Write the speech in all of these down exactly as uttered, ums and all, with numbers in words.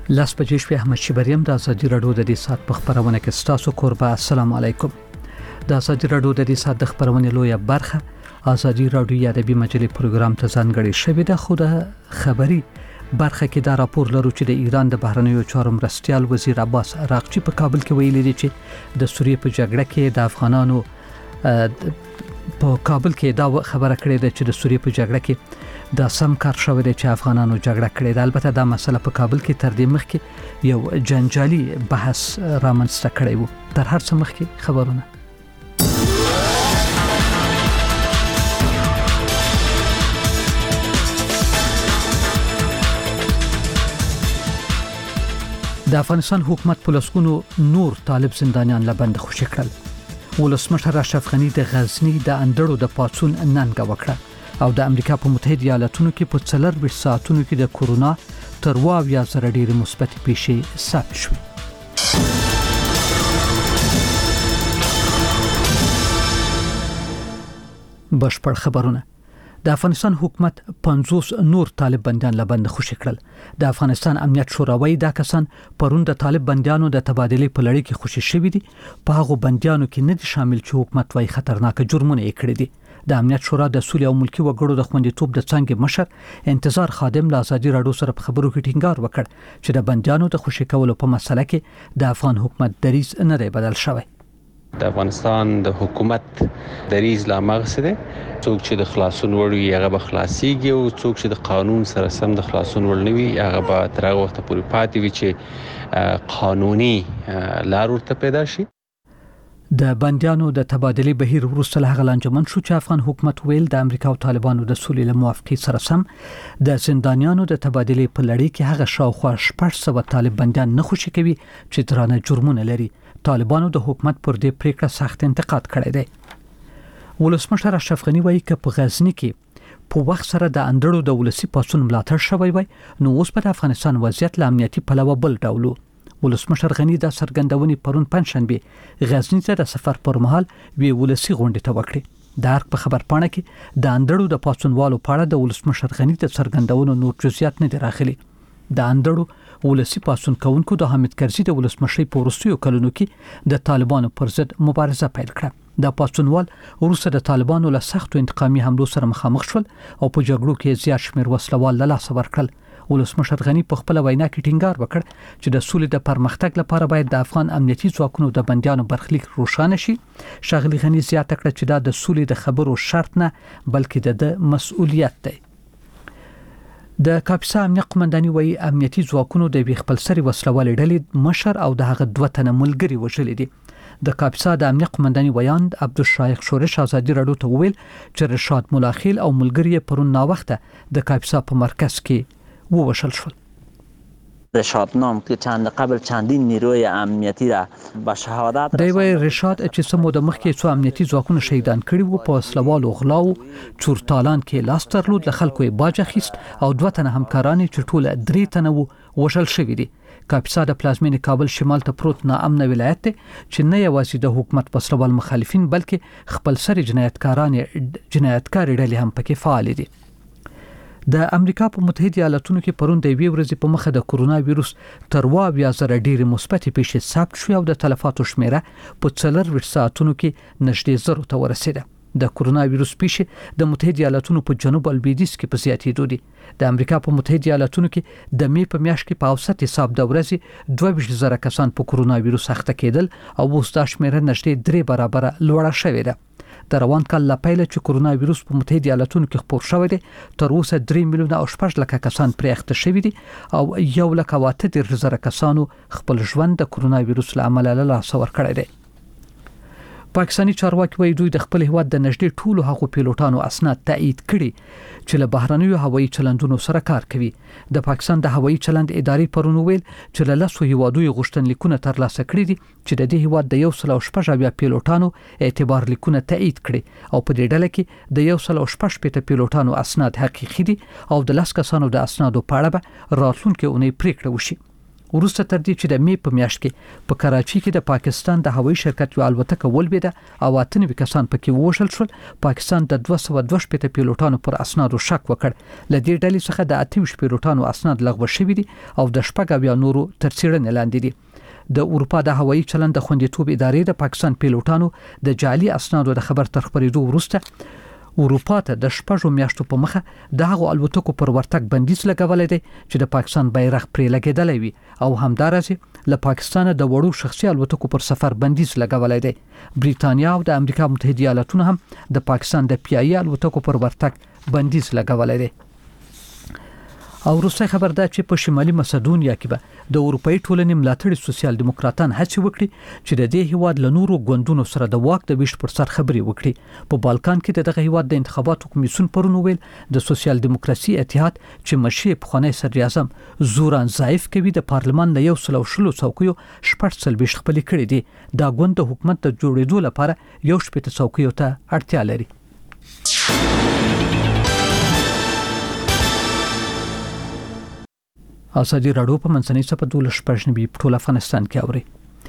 لاس بجې شپې احمد شبریم د ازادي راډیو د دې سات په خبرونه کې ستاسو قربا. السلام علیکم. د ازادي راډیو د دې سات د خبرونه لویه برخه ازادي راډیو یا ادبي مجلې پروګرام ته ځانګړی شوی د خو د خبري برخه کې دا راپور لرو چې د ایران د بهرنیو چارو مرستیال وزیر عباس عراقچي په کابل کې ویلي دی چې د سوریې په جګړه کې د افغانانو په کابل کې دا خبره کړې ده چې د سوریې په جګړه کې دا سم کار شوی دی چې افغانانو جګړه کړې ده. البته دا مسله په کابل کې تر دې مخکې یو جنجالي بحث رامنځته کړی و. تر هر څه مخکې خبرونه د افغانستان حکومت په لسګونو نور طالب زندانیان لبند خوشی کړل. ولسمشر اشرف غنی د غزنی د اندړو د پاتون ننګه وکړه او د امریکا په متحده ایالاتونو کې په څلور ساعتونو کې د کورونا تر واویا زره ډیر مثبت پیښې ثبت شوې. بشپړ خبرونه. د افغانستان حکومت پنځوس نور طالب بندیان لبند خوشی کړل. د افغانستان امنیت شوراوی دا کسان پرون د طالب بندیانو د تبادلې په لړۍ کې خوشی شوي دي. په هغه بندیانو کې نه دي شامل چې حکومت وايي خطرناک جرمونه یې کړی دي. د امنیت شورا د سولې او ملکی وګړو د خوندیتوب د څنګه مشر انتظار خادم له ازادي راډیو سره په خبرو کې ټینګار وکړ چې د بندیانو د خوشی کولو په مسله کې د افغان حکومت دریځ نه دی بدل شوی. د افغانستان د حکومت دریځ لا مغسده څوک چې د خلاصون وړي هغه به خلاصيږي او څوک چې د قانون سره سم د خلاصون وړ نه وي هغه به تر هغه وخت پورې پاتې وي چې قانوني لار ورته پیدا شي. د بندیانو د تبادلې بهیر وروسته له هغه لانجمن شو چې افغان حکومت ویل د امریکا او طالبانو د سولې له موافقې سره سم د زندانیانو د تبادلې په لړۍ کې هغه شاوخوا شپږ سوه طالب بندیان نه خوشی کوي چې درانه جرمونه لري. طالبانو د حکومت پر دې پریکړه سخت انتقاد کړی دی. ولسمشر اشرف غنی وایي چې په غزنی کې په وخت سره د اندړو د ولسی پاسون ملاتړ شوی وای نو اوس په افغانستان وضعیت له امنیتي پلوه بل ډول. ولسمشر غنی د سرګندونې پرون پنځشنبه غزنی ته د سفر پر مهال وی ولسی غونډه ته وکړي. د هر په خبر پاڼه کې د اندړو د پاسونوالو په اړه د ولسمشر غنی د سرګندونو نور جزئیات نه دي راغلي. د اندړو ولسی پاسون کونکو د حامد کرزي د ولسمشي په وروستیو کلونو کې د طالبانو پر ضد مبارزه پیل کړه. د پاسونوال وروسته د طالبانو له سختو انتقامي حملو سره مخامخ شول او په جګړو کې زیات شمیر وسلوال له لاس ورکړل. ولسمشر غنی په خپل وینا کې ټینګار وکړ چې د سولې د پرمختګ لپاره باید د افغان امنیتي ځواکونو د بندیانو برخلیک روښانه شي. شغلی غنی زیاته کړه چې دا د سولې د خبرو شرط نه بلکې د مسؤلیت دی. د کاپیسا امنیت قومنداني وایي امنیتي ځواکونو د وی خپل سری وسلوال ډلې مشر او د هغه دوه تنه ملګری وژل دي. د کاپیسا د امنیت قومنداني ویاند عبدالشایخ شورش ازادي راډیو ته ویل چې رشاد ملاخیل او ملګری پرون نا وخته د کاپیسا په مرکز کې ووشل شول. رشاد نام که چند قبل چندین نیروی امنیتی را به شهادت دی وی رشاد چې سمو د مخکې څو امنیتي ځواکونه شهیدان کړي وو په وسلوالو غلاو چورتالان کې لاس ترلود له خلکو یې باج اخیست او دوه تنه همکاران چې ټول درې تنه وو وشل شوي دي. کاپیسا د پلازمینې کابل شمال ته پروت ناامن ولایت دی چې نه یوازې د حکومت وسلوال مخالفین بلکې خپل سری جنایتکاران جنایتکار ډلې هم پکې فعال دي. د امریکا په متحده ایالاتونو کې پرون د وی ورځې په مخه د کورونا وایروس تر واویا زره ډیر مثبت پیښې ثبت شوې او د تلفاتو شمیره په څلور ساعتونو کې نږدې زرو ته ورسېده. د کورونا وایروس پیښې د متحده ایالاتونو په جنوب البیدیس کې په زیاتېدو دي. د امریکا په متحده ایالاتونو کې د می په میاشت کې په اوسط حساب د ورځې دوه ویشت زره کسان په کورونا وایروس اخته کېدل او اوس دا شمیره نږدې درې برابره لوړه شوې ده. د روان کال لا پیله چې کورونا وایروس په متحده ایالاتونو کې خپور شوی دی تر اوسه درې میلیونه او شپږ لکه کسان پرې اخته شوي دي او یو لک او اته دېرش زره کسانو خپل ژوند د کورونا وایروس له امله له لاسه ورکړی دی. پاکستاني چارواکي وایي دوی د خپل هیواد د نږدې ټولو هغو پیلوټانو اسناد تایید کړي چې له بهرنیو هوایي چلندونو سره کار کوي. د پاکستان د هوایي چلند ادارې پرون ویل چې له لسو هیوادونو غوښتنلیکونه ترلاسه کړي دي چې د دې هیواد د یو سل او شپږ اویا پیلوټانو اعتبار لیکونه تایید کړي او په دې ډله کې د یو سل او شپږ پېته پیلوټانو اسناد حقیقي دي او د لس کسانو د اسنادو په اړه به راتلونکي اونۍ پریکړه وشي. وروسته تر دې چې د می په میاشت کې په کراچي کې د پاکستان د هوایي شرکت یو الوتکه ولویده او اته نوي کسان پکې ووژل شول. پاکستان د دوه سوه دوه شپېته پیلوټانو پر اسنادو شک وکړ. ل دې ډلې څخه د اته ویشت پیلوټانو اسناد لغوه شوي دي او د شپږ اویا نورو تر څېړنې لاندې دي. د اروپا د هوایي چلند د خوندیتوب ادارې د پاکستان پیلوټانو د جعلي اسنادو د خبر تر خبرېدو وروسته اروپا ته د شپږو میاشتو په مخه د هغو الوتکو پر ورتګ بندیز لګولای دی چې د پاکستان بیرغ پرې لګیدلی وي او همدارسه له پاکستان د وړو شخصي الوتکو پر سفر بندیز لګولای دی. بریتانیا او د امریکا متحده ایالاتونو هم د پاکستان د پیایي الوتکو پر ورتګ بندیز لګولای دی. او روسي خبر ده چې په شمالي مسدونیا کې به د اروپאי ټولنې ملاتړي سوسیال دیموکراتان هڅه وکړي چې د دې هیواد له نورو ګوندونو سره د واک د ویش پر سر خبري وکړي. په بالکان کې دغه هیواد د انتخاباتو کمیسیون پرون ویل د سوسیال دیموکراسي اتحاد چې مشر پخوانی صدر اعظم زوران ضعیف کوي د پارلمان له یو سل او شلو څوکیو شپږ سلبیش خپل کړي دي. دا ګوند د حکومت د جوړېدو لپاره یو شپږ څوکیو ته اړتیا لري. ازادي راډیو په منځنۍ صفحه دولس شپږ په ټول افغانستان کې اوري.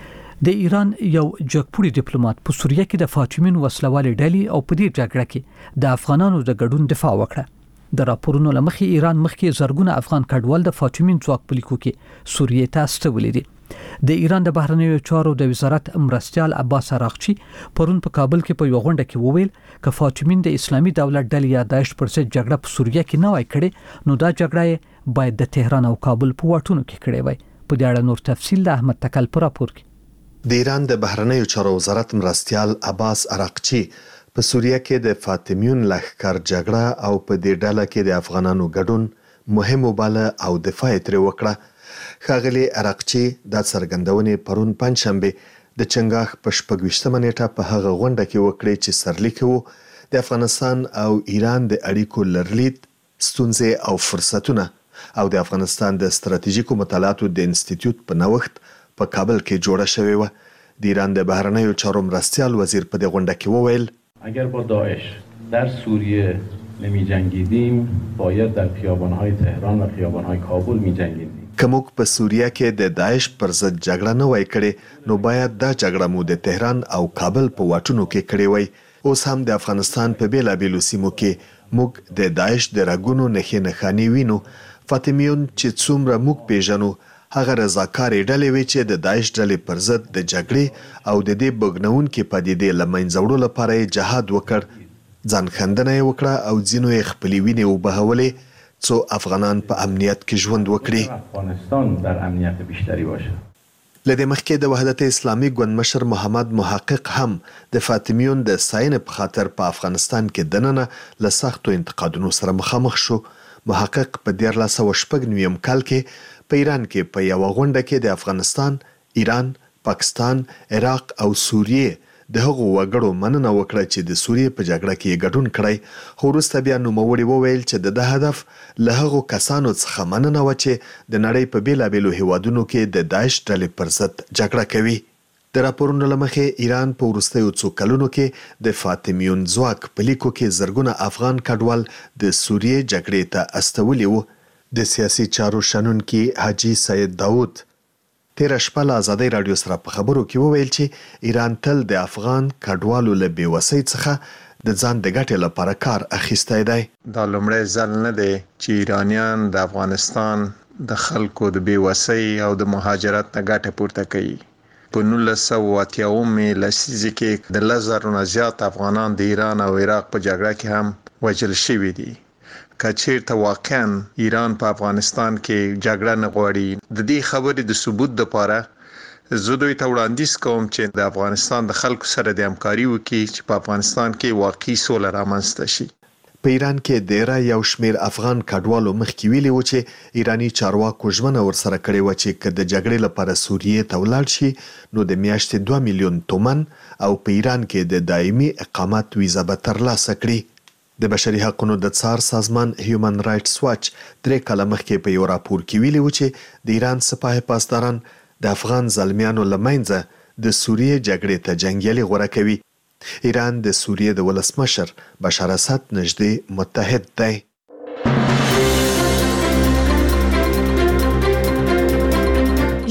د ایران یو جګپوړي ډیپلوماټ په سوریه کې د فاطمین وسلوالې ډلې او په دې جګړه کې د افغانانو د ګډون دفاع وکړه. د راپورونو لمخې ایران مخکې زرګونه افغان کډوال د فاطمین ځواک په لیکو کې سوریه ته استولې دي. د ایران د بهرنیو چارو د وزارت مرستيال عباس عراقچي پرون په کابل کې په یو غونډه کې وویل ک فاطمین د اسلامي دولت ډلې یا داعش پر ضد جګړه په سوریه کې نه وای کړي نو دا جګړه باید د تهران او کابل په واټونو کې کړي وای. په دې اړه نور تفصیل د احمد تکل پر راپور کې. د ایران د بهرنیو چارو وزارت مرستيال عباس عراقچي په سوریه کې د فاطمیون لښکر جګړه او په دې ډله کې د افغانانو ګډون مهم وباله او دفاع ترې وکړه. ښاغلي عراقچي د څرګندونې پرون پنځشنبه د چنګاښ په شپږ ویشتمه نیټه په هغه غونډه کې وکړې چې سرلیک وو د افغانستان او ایران د اړیکو لرلید ستونزې او فرصتونه او د افغانستان د ستراتیژیکو مطالعاتو د انسټیټیوټ په نوښت په کابل کې جوړه شوې و. د ایران د بهرنیو چارو مرستيال وزیر په دې غونډه کې وویل اگر با داعش در سوریه نمی جنگیدیم باید در خیابان‌های تهران و خیابان‌های کابل می جنگیدیم. کومک په سوریه کې د داعش پر ضد جګړه نه وای کړې نو باید دا جګړه مو د تهران او کابل په واټونو کې کړې وای. اوس هم د افغانستان په بیلابیلو سیمو کې موږ د داعش د راګونو نښې نښانې وینو. فاطمیون چې څومره موږ پیژنو هغه رضاکارې ډلې وي چې د داعش ډلې پر ضد د جګړې او د دې بګنونکې پدیدې له منځه وړلو لپاره یې جهاد وکړ. ځان خندنه یې وکړه او ځینو یې خپلې وینې وبهولې څو افغانان په امنیت کې ژوند وکړي. افغانستان در امنیت بیشتری باشه. لدې مخکې د وحدت اسلامي ګوند مشر محمد محقق هم د فاطمیون د ساين په خاطر په افغانستان کې دننه له سختو انتقادونو سره مخامخ شو. محقق په دیارلس سوه شپږ نویم کال کې په ایران کې په یو غونډه کې د افغانستان، ایران، پاکستان، عراق او سوریه د هغو وګړو مننه وکړه چې د سوریې په جګړه کې ګډون کړی. خو وروسته بیا نوموړي وویل چې د ده هدف له هغو کسانو څخه مننه وه چې د نړۍ په بیلابیلو هیوادونو کې د داعش ډلې پر ضد جګړه کوي. د راپورونو له مخې ایران په وروستیو څو کلونو کې د فاطمیون ځواک په لیکو کې زرګونه افغان کډوال د سوریې جګړې ته استولي وو. د سیاسي چارو شنونکي حاجي سید داود تیر شپه له ازادي رادیو سره په خبرو کې وویل چې ایران تل د افغان کډوالو له بیوسۍ څخه د ځان د ګټې لپاره کار اخیستی دی. دا لومړی ځل نه دی چې ایرانیان د افغانستان د خلکو د بیوسۍ او د مهاجرت نه ګټه پورته کوي. په نولس سوه اتیا اومې لسیزې کې د لس زرو نه زیات افغانان د ایران او عراق په جګړه کې هم وژل شوي دي. که چیرته واقعا ایران په افغانستان کې جګړه نه غواړي د دې خبرې د ثبوت لپاره زه دوی ته وړاندیز کوم چې د افغانستان د خلکو سره د همکاري وکړي چې په افغانستان کې واقعي سوله رامنځته شي. په ایران کې ډیره یو شمیر افغان کډوالو مخکې ویلي و چې ایرانی چارواکو ژمنه ورسره کړې و چې که د جګړې لپاره سوریې ته ولاړ شي نو د میاشتې دوه میلیون تومن او په ایران کې د دایمي اقامت ویزه به ترلاسه کړي. د بشري حقوقو د څار سازمان هیومن رائټس واچ درې کاله مخکې په یو راپور کې ویلي و چې د ایران سپاه پاسداران د افغان زلمیانو له منځه د سوریې جګړې ته جنګیالي غوره کوي. ایران د سوریې د ولسمشر بشار اسد نږدې متحد دی.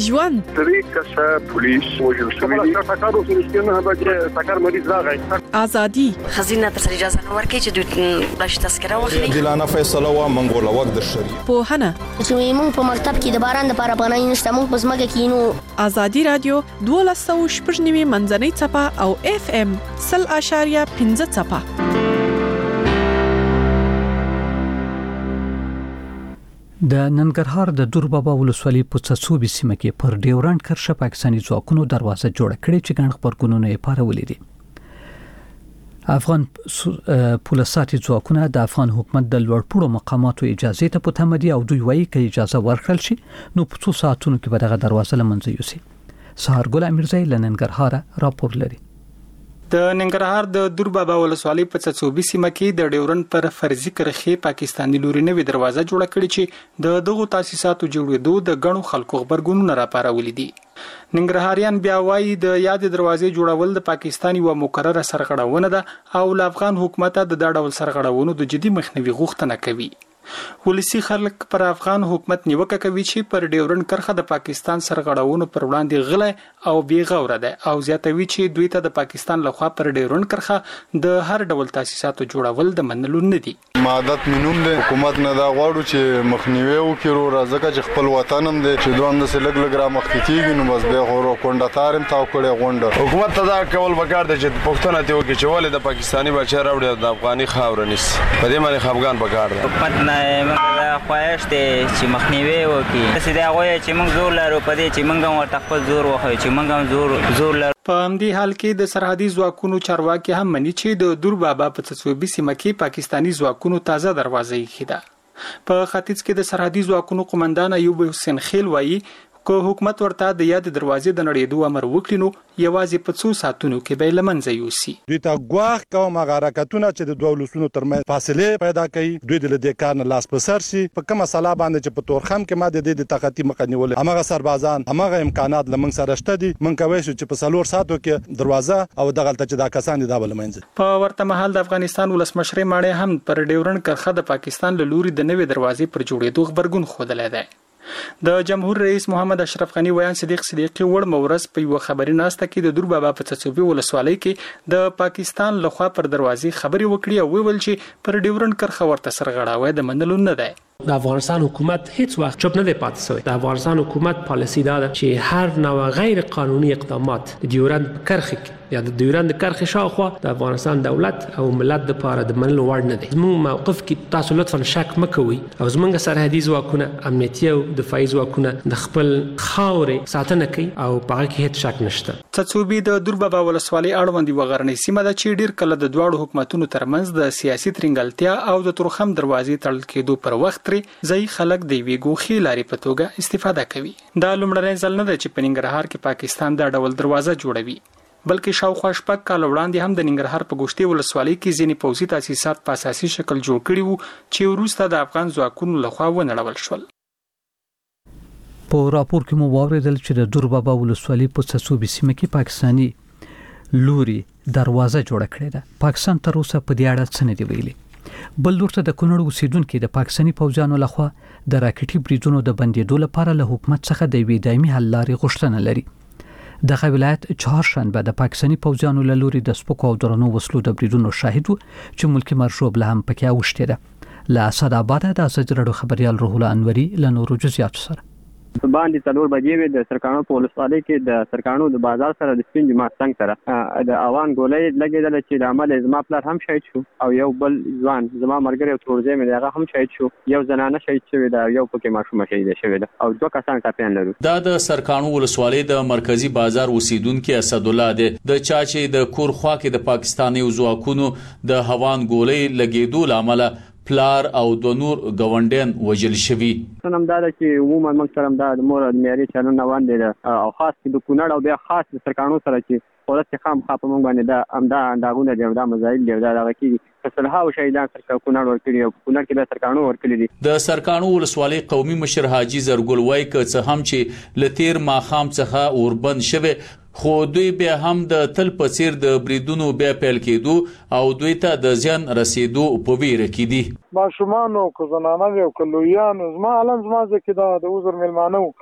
ژوند درې کسه پولیس وژل شوي دي. ټکر وشو چې نه به ټکر مریض راغی. ازادي خزینه تر اجازه نه ورکړي چې دوی بلش تذکره واخلي. عادلانه فیصله و منګول وخت د شری. پوهنه چې موږ په مکتب کې د باران د لپاره پناه نشته، موږ په ځمکه کې نو. ازادي رادیو دولس سوه شپږ نوي منځنۍ څپه او اف ام سل اشاریه پنځه څپه. د ننګرهار د دوربابا ولسوالۍ په څڅوبي سیمه کې پر ډیورنډ کرښه پاکستاني ځواکونو دروازه جوړه کړې چې ګڼ خبرګونونه یې پارولې دي. افغان پولیساتي ځواکونه د افغان حکومت د لوړپوړو مقاماتو اجازه ته په تمه دي او دوی وایي چې اجازه ورکړل شي نو په څو ساعتونو کې به دغه دروازه لمنځه یوسي. سهار ګل امیرزی له ننګرهار راپور لري. د ننګرهار د دوربابا ولسوالۍ په څڅوبي سیمه کې د ډیورنډ پر فرضي کرښې پاکستاني لوري نوې دروازه جوړه کړې چې د دغو تاسیساتو جوړېدو د غنو خلکو خبرګونونه راپارولې دي. ننګرهاریان بیا وایي د یاد دروازې جوړول د پاکستاني و مقرره سرغړونه ده او د افغان حکومت د دا ډول سرغړونو د جدي مخنیوي غوښتنه کوي. ولسی خلک پر افغان حکومت نیوکه کوي چې پر ډیورنډ کرښه د پاکستان سرغړونو پر وړاندې غلې او بې غوره ده او زیاتوي چې دوی ته د پاکستان لخوا پر ډیورنډ کرښه د هر ډول تاسیساتو جوړول د منلو نه دي. مادت منوم د حکومت نه دا غواړو چې مخنیوي وکړو راځکه چې خپل وطن هم د چې دوه هم د سلګ لګ را مخکېږي نو بس به غوړو کونډه تارم تاو کړي غونډه حکومت ته دا کول وکړ د چې پښتنه ته وکړي چې ولې د پاکستاني بچا راوړي د افغاني خاور نس په دې باندې خفګان وکړ. حکومت نه موږ خواهش دي چې مخنیوي وکړي چې دا غوښه چې موږ زور لرو په دې چې موږ ورته خپل زور وخو چې موږ زور زور لرو. په همدې حال کې د سرحدي ځواکونو چارواکي هم مني چې د دوربابا په څڅوبي سیمه کې پاکستاني ځواکونو تازه دروازه یې ده. په ختیځ کې د سرحدي ځواکونو قومندان ایوب حسین خیل وایي که حکومت ورته د یاد دروازې د نړېدو امر وکړي نو یوازې په څو ساعتونو کې به لمنځه یوسي. دوی ته ګواښ کوم هغه حرکتونه چې د دوه ولسونو ترمنځ فاصله پیدا کوي دوی د دې کار نه لاس په سر شي. په کومه مسله باندې چې په تورخم کې ما د دې د طاقتي مخه نیول هغه سربازان هغه امکانات لمنځ سره شته دي من کوي چې په څلور ساعتو کې دروازه او دغلت چې دا کسان دي دا لمنځه. په ورته مهال د افغانستان ولسمشر ماړی هم پر ډیورنډ کرښه د پاکستان له لوري د نوې دروازې پر جوړېدو خبرګون خوده دی. د جمهور رئیس محمد اشرف غنی ویان صدیق صدیقی وړ مورز په یو خبري ناسته کې د دوربابا په څڅوبي ولسوالۍ کې د پاکستان لخوا پر دروازې خبري وکړي او ویل چې پر ډیورنډ کرښه ورته سرغړاوی د منلو نه دی. د افغانستان حکومت هیڅ وخت چوپ نه دی پاتې شوی. د افغانستان حکومت پالیسی دا ده چې هر نوع غیر قانوني اقدامات د ډیورنډ کرښې یا د ډیورنډ کرښې شاوخوا د افغانستان دولت او ملت لپاره د منلو وړ نه دی. زموږ موقف کې تاسو لطفا شک مکوئ او زموږ سرحدي ځواکونه امنیتي او دفاعي ځواکونه د خپل خاورې ساتنه کوي او په هغه کې هیڅ شک نشته. څڅوبي د دوربابا ولسوالۍ اړوند یوه غرنۍ سیمه ده چې ډیر کله د دواړو حکومتونو ترمنځ د سیاسي ترنګلتیا او د تورخم دروازې تړل کېدو پر وخت ځای خلک د یوې ګوښې لارې په توګه استفاده کوي. دا لومړنی ځل نه دی چې په ننګرهار کې پاکستان دا ډول دروازه جوړوي بلکې شاوخوا شپږ کاله وړاندې هم د ننګرهار په ګوشتې ولسوالۍ کې ځینې پوځي تاسیسات په اساسي شکل جوړ کړي وو چې وروسته د افغان ځواکونو لخوا ونړول شول. په راپور کې مو واوریدل چې د دوربابا ولسوالۍ په څڅوبي سیمه کې پاکستاني لوري دروازه جوړه کړې ده. پاکستان تر اوسه په دې اړه څه نه دی ویلي. بل لورته د کونړ اوسیدونکو د پاکستاني پوځیانو لخوا د راکټي بریدونو د بندیدو لپاره له حکومت څخه د وی دایمي حل لارې غوښتنه لري. د ولایت چهارشنبه د پاکستاني پوځیانو له لوري د سپکو او درنو وسلو د بریدونو شاهد وو چې ملکی مرشوب له هم پکې اوښته ده. له اسد آباد د ازادي رادیو خبريال روح الله انوري له نورو جزئیات سره باندې څلور بجې وې د سرکانو په ولسوالۍ کې د سرکانو د بازار سره د سپین جماعت څنګه سره د اوان ګولې لګېدل چې د عمل زما پلار هم شهید شو او یو بل ځوان زما مرګره او تورځې مې هغه هم شهید شو. یو زنانه شهید شوې ده یو پکې ماشوم شهید شوې ده او دوه کسان ټاپیان لرو. دا د سرکانو ولسوالۍ د مرکزی بازار اوسیدونکو اسد الله ده د چا چې د کور خوا کې د پاکستاني ځواکونو د هوان ګولې لګېدو لامل پلار او د نور گاونډین وجل شوی. نن دا چې عموما موږ سره د مور د معیاري چلن روان دي او خاص د کونړ او بیا خاص د سرکانو سره چې ولته خام خاپ موږ باندې دا امدا انداغونه دی دا مزایل دی دا دغه کې فصلها او شهیدان سرکانو کونړ ورکړي او کونړ کې به سرکانو ورکړي دي. د سرکانو ولسوالۍ قومي مشر حاجی زرګل وای ک څه هم چې لتیر ماخام څخه اوربند شوه خو دوی بیا هم د تل په څیر د بریدونو بیا پیل کېدو او دوی ته د ځان رسیدو په ویره کې دي. ماشومان او زنانه او کلویان زما علم زما ځکه دا د وزر ملمانو